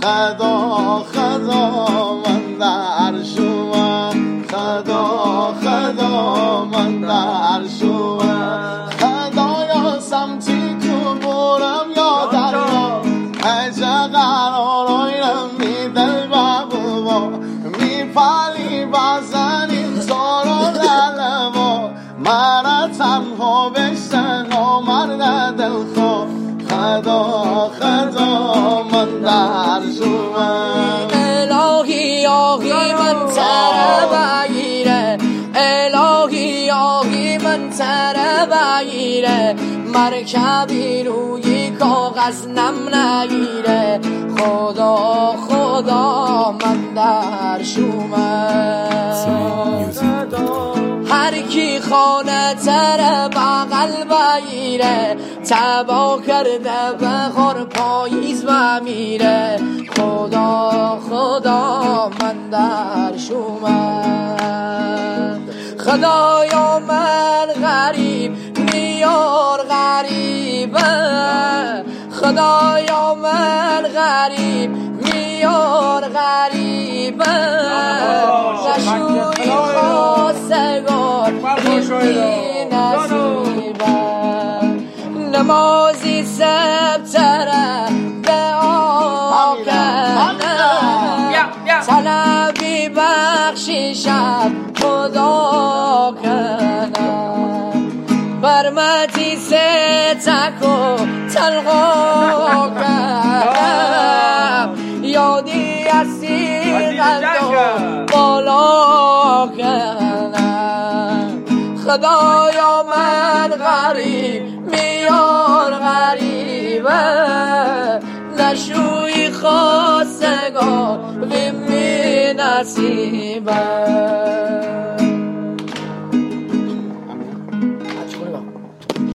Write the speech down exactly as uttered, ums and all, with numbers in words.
خدا خدا من در شما خدا خدا من در شما خدا یا سمتی کو برم یا دریا اجا قرار آیرم می دل بابا می پالی بزنیم سارا دلوا مرا تنها بشن آمرد دل خوا خدا خدا من در شما الهی آهی من سر بگیره الهی آهی من سر بگیره مرکبی روی کاغذ نم نگیره خدا خدا من در شما هر کی خانه تر بغل بگیره تبا کرده بخور پاییز بمیره خدا خدا من در شما خدایا من غریب میار غریبه خدایا من غریب میار غریبه نشوی خواستگار بی نصیبه نمازی سبتره به آکنه طلبی بخشیشم خدا کنم برمتی سه تکو تلقا کنم یادی اسی قلدو بالا کنم خدایا من غریب میار غریبه نشوی خواستگار بی نصیبه